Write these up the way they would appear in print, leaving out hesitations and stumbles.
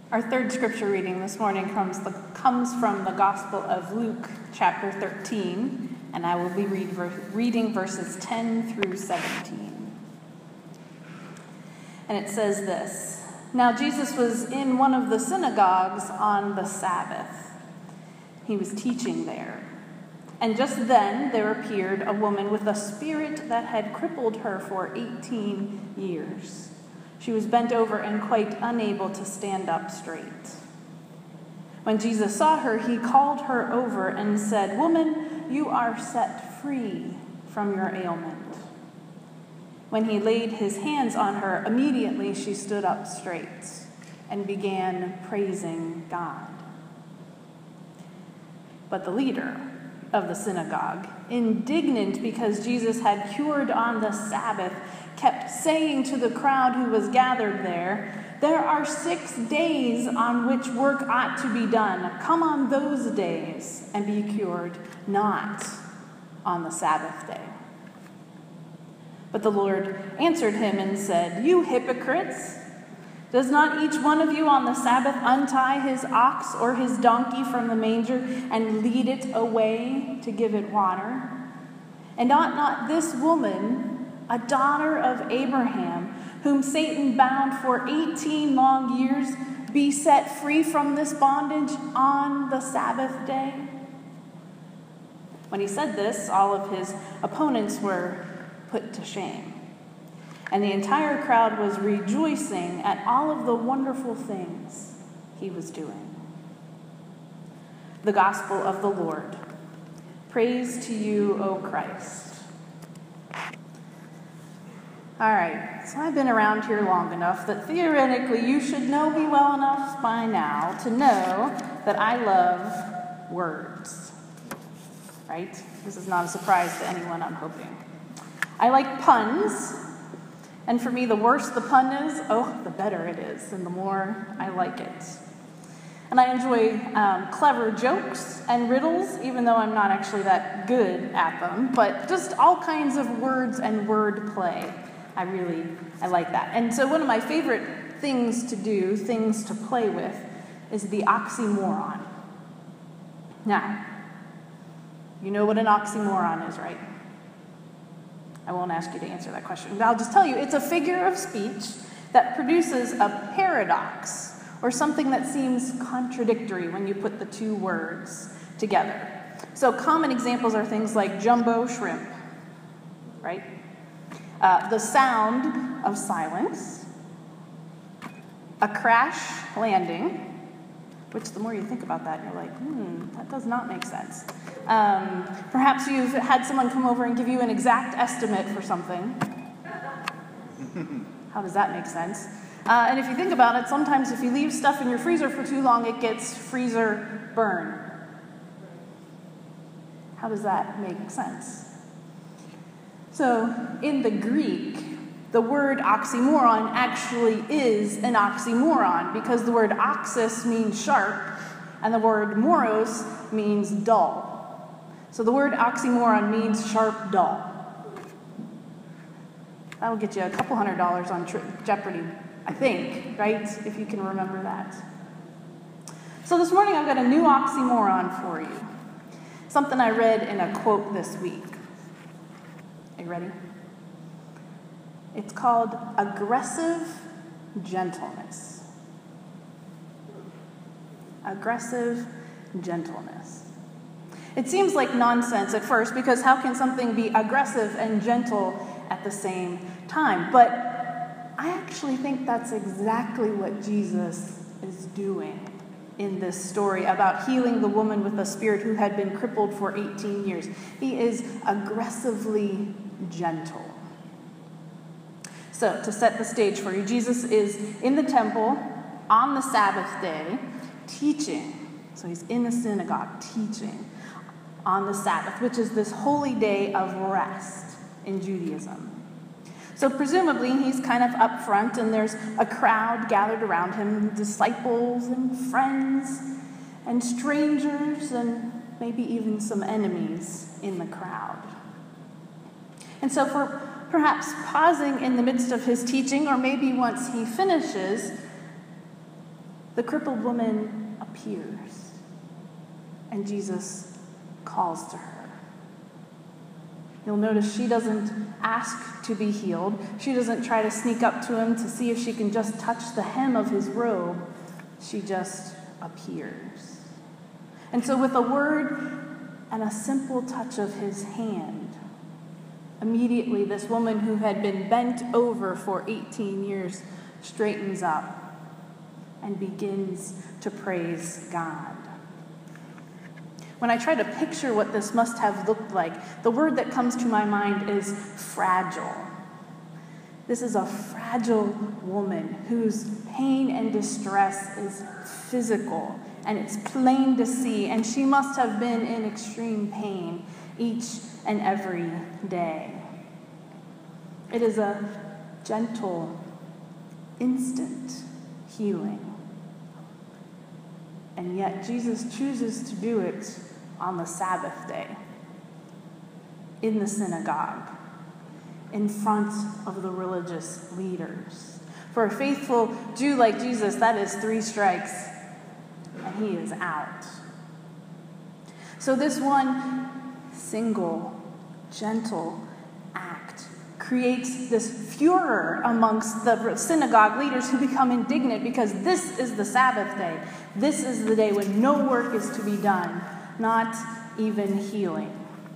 Our third scripture reading this morning comes from the Gospel of Luke, chapter 13, and I will be reading verses 10 through 17. And it says this: Now Jesus was in one of the synagogues on the Sabbath. He was teaching there. And just then there appeared a woman with a spirit that had crippled her for 18 years. She was bent over and quite unable to stand up straight. When Jesus saw her, he called her over and said, "Woman, you are set free from your ailment." When he laid his hands on her, immediately she stood up straight and began praising God. But the leader of the synagogue, indignant because Jesus had cured on the Sabbath, kept saying to the crowd who was gathered there, "There are 6 days on which work ought to be done. Come on those days and be cured, not on the Sabbath day." But the Lord answered him and said, "You hypocrites! Does not each one of you on the Sabbath untie his ox or his donkey from the manger and lead it away to give it water? And ought not this woman, a daughter of Abraham, whom Satan bound for 18 long years, be set free from this bondage on the Sabbath day?" When he said this, all of his opponents were put to shame. And the entire crowd was rejoicing at all of the wonderful things he was doing. The Gospel of the Lord. Praise to you, O Christ. All right, so I've been around here long enough that theoretically you should know me well enough by now to know that I love words, right? This is not a surprise to anyone, I'm hoping. I like puns. And for me, the worse the pun is, the better it is, and the more I like it. And I enjoy clever jokes and riddles, even though I'm not actually that good at them, but just all kinds of words and word play. I like that. And so one of my favorite things to do, things to play with, is the oxymoron. Now, you know what an oxymoron is, right? I won't ask you to answer that question, but I'll just tell you, it's a figure of speech that produces a paradox, or something that seems contradictory when you put the two words together. So common examples are things like jumbo shrimp, right? The sound of silence, a crash landing, which the more you think about that, you're like, that does not make sense. Perhaps you've had someone come over and give you an exact estimate for something. How does that make sense? And if you think about it, sometimes if you leave stuff in your freezer for too long, it gets freezer burn. How does that make sense? So in the Greek, the word oxymoron actually is an oxymoron because the word oxys means sharp and the word moros means dull. So the word oxymoron means sharp, dull. That'll get you a couple $100 on Jeopardy, I think, right? If you can remember that. So this morning I've got a new oxymoron for you. Something I read in a quote this week. Are you ready? It's called aggressive gentleness. Aggressive gentleness. It seems like nonsense at first because how can something be aggressive and gentle at the same time? But I actually think that's exactly what Jesus is doing in this story about healing the woman with a spirit who had been crippled for 18 years. He is aggressively gentle. So, to set the stage for you, Jesus is in the temple on the Sabbath day teaching. So he's in the synagogue teaching on the Sabbath, which is this holy day of rest in Judaism. So presumably he's kind of up front and there's a crowd gathered around him, disciples and friends and strangers and maybe even some enemies in the crowd. And so for perhaps pausing in the midst of his teaching, or maybe once he finishes, the crippled woman appears, and Jesus calls to her. You'll notice she doesn't ask to be healed. She doesn't try to sneak up to him to see if she can just touch the hem of his robe. She just appears. And so with a word and a simple touch of his hand, immediately this woman who had been bent over for 18 years straightens up and begins to praise God. When I try to picture what this must have looked like, the word that comes to my mind is fragile. This is a fragile woman whose pain and distress is physical, and it's plain to see, and she must have been in extreme pain each and every day. It is a gentle, instant healing. And yet Jesus chooses to do it on the Sabbath day, in the synagogue, in front of the religious leaders. For a faithful Jew like Jesus, that is 3 strikes, and he is out. So this one single, gentle act creates this furor amongst the synagogue leaders who become indignant because this is the Sabbath day. This is the day when no work is to be done, not even healing.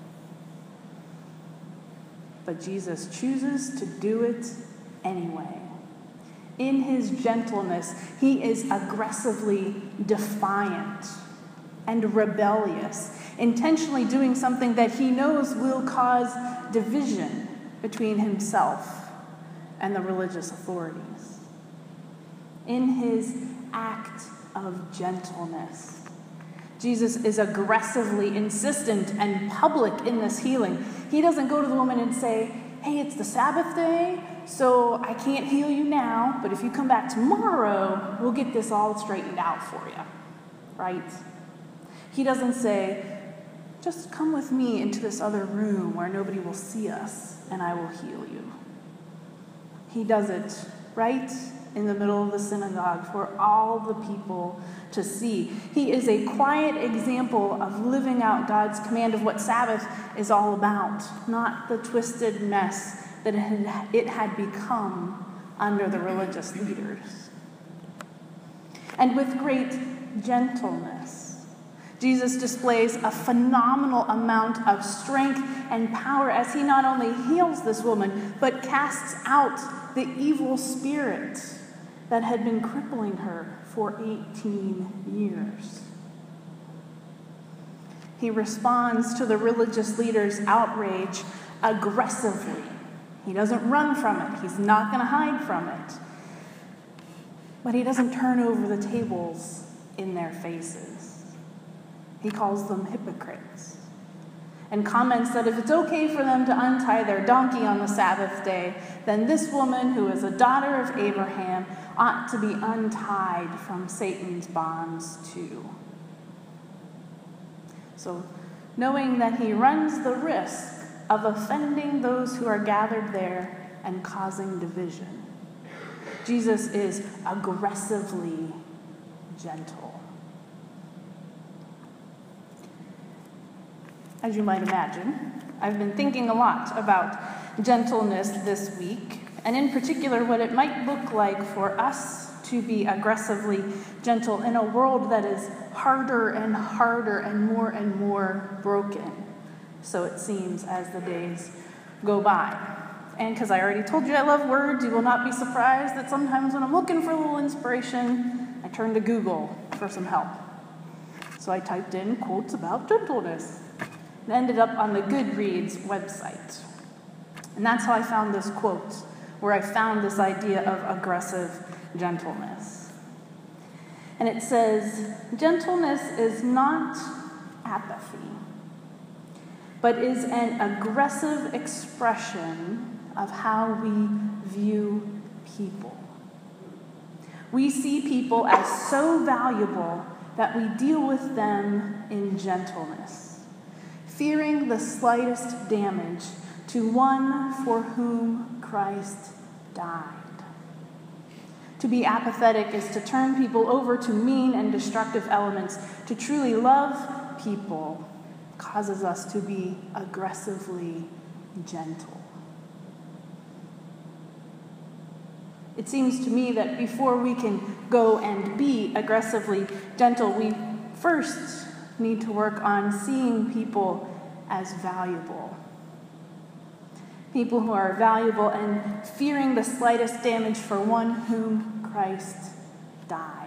But Jesus chooses to do it anyway. In his gentleness, he is aggressively defiant and rebellious, intentionally doing something that he knows will cause division between himself and the religious authorities. In his act of gentleness, Jesus is aggressively insistent and public in this healing. He doesn't go to the woman and say, hey, it's the Sabbath day, so I can't heal you now, but if you come back tomorrow, we'll get this all straightened out for you, right? He doesn't say, just come with me into this other room where nobody will see us, and I will heal you. He does it right in the middle of the synagogue for all the people to see. He is a quiet example of living out God's command of what Sabbath is all about, not the twisted mess that it had become under the religious leaders. And with great gentleness, Jesus displays a phenomenal amount of strength and power as he not only heals this woman, but casts out the evil spirit that had been crippling her for 18 years. He responds to the religious leaders' outrage aggressively. He doesn't run from it. He's not going to hide from it. But he doesn't turn over the tables in their faces. He calls them hypocrites and comments that if it's okay for them to untie their donkey on the Sabbath day, then this woman, who is a daughter of Abraham, ought to be untied from Satan's bonds too. So, knowing that he runs the risk of offending those who are gathered there and causing division, Jesus is aggressively gentle. As you might imagine, I've been thinking a lot about gentleness this week, and in particular what it might look like for us to be aggressively gentle in a world that is harder and harder and more broken, so it seems, as the days go by. And because I already told you I love words, you will not be surprised that sometimes when I'm looking for a little inspiration, I turn to Google for some help. So I typed in quotes about gentleness and ended up on the Goodreads website. And that's how I found this quote, where I found this idea of aggressive gentleness. And it says, gentleness is not apathy, but is an aggressive expression of how we view people. We see people as so valuable that we deal with them in gentleness, fearing the slightest damage to one for whom Christ died. To be apathetic is to turn people over to mean and destructive elements. To truly love people causes us to be aggressively gentle. It seems to me that before we can go and be aggressively gentle, we first need to work on seeing people as valuable. People who are valuable and fearing the slightest damage for one whom Christ died.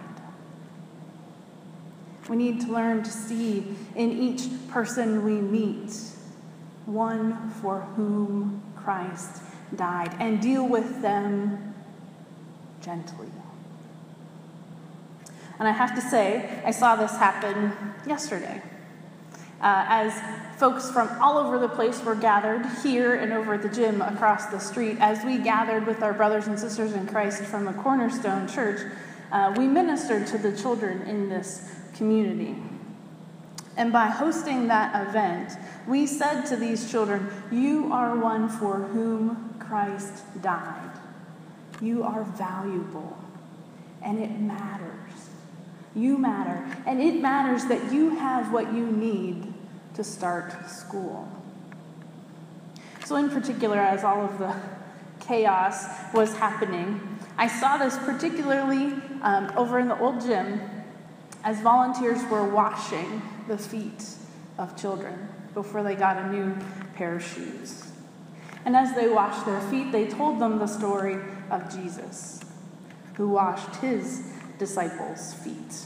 We need to learn to see in each person we meet one for whom Christ died and deal with them gently. And I have to say, I saw this happen yesterday. As folks from all over the place were gathered here and over at the gym across the street, as we gathered with our brothers and sisters in Christ from the Cornerstone Church, we ministered to the children in this community. And by hosting that event, we said to these children, you are one for whom Christ died. You are valuable, and it matters. You matter, and it matters that you have what you need to start school. So in particular, as all of the chaos was happening, I saw this particularly over in the old gym as volunteers were washing the feet of children before they got a new pair of shoes. And as they washed their feet, they told them the story of Jesus, who washed his disciples' feet.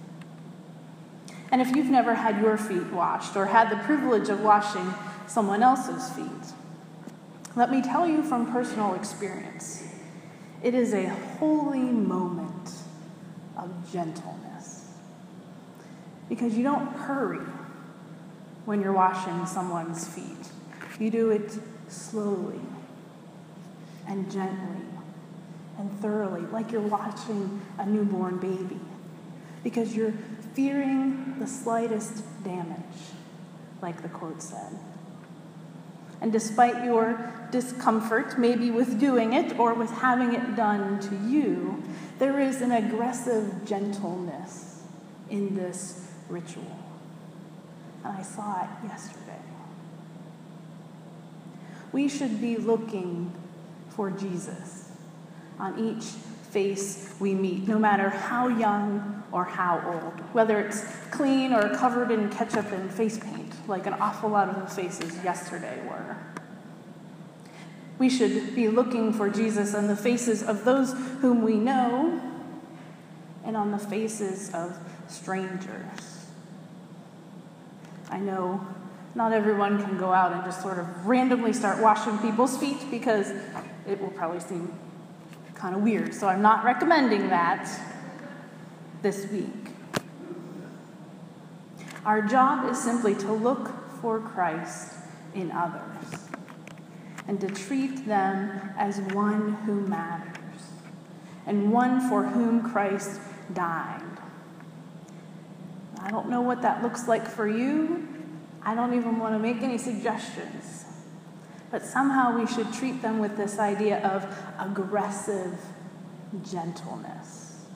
And if you've never had your feet washed or had the privilege of washing someone else's feet, let me tell you from personal experience, it is a holy moment of gentleness. Because you don't hurry when you're washing someone's feet. You do it slowly and gently and thoroughly, like you're watching a newborn baby, because you're fearing the slightest damage, like the quote said. And despite your discomfort, maybe with doing it or with having it done to you, there is an aggressive gentleness in this ritual. And I saw it yesterday. We should be looking for Jesus on each face we meet, no matter how young or how old, whether it's clean or covered in ketchup and face paint, like an awful lot of the faces yesterday were. We should be looking for Jesus on the faces of those whom we know and on the faces of strangers. I know not everyone can go out and just sort of randomly start washing people's feet because it will probably seem kind of weird. So I'm not recommending that this week. Our job is simply to look for Christ in others and to treat them as one who matters and one for whom Christ died. I don't know what that looks like for you. I don't even want to make any suggestions. But somehow we should treat them with this idea of aggressive gentleness.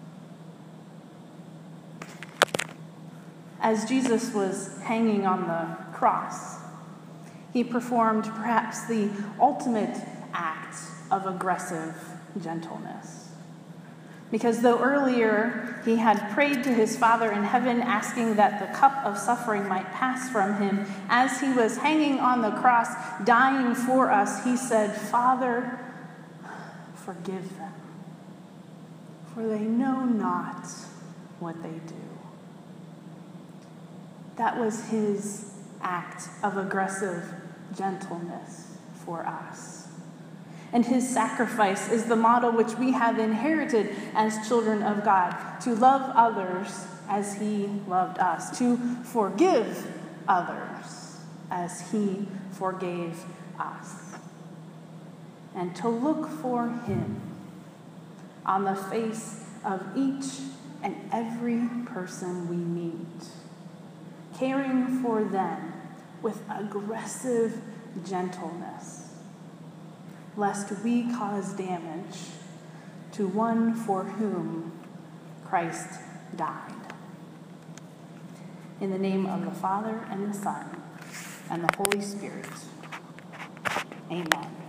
As Jesus was hanging on the cross, he performed perhaps the ultimate act of aggressive gentleness. Because though earlier he had prayed to his Father in heaven, asking that the cup of suffering might pass from him, as he was hanging on the cross, dying for us, he said, "Father, forgive them, for they know not what they do." That was his act of aggressive gentleness for us. And his sacrifice is the model which we have inherited as children of God, to love others as he loved us, to forgive others as he forgave us, and to look for him on the face of each and every person we meet, caring for them with aggressive gentleness, lest we cause damage to one for whom Christ died. In the name of the Father, and the Son, and the Holy Spirit. Amen.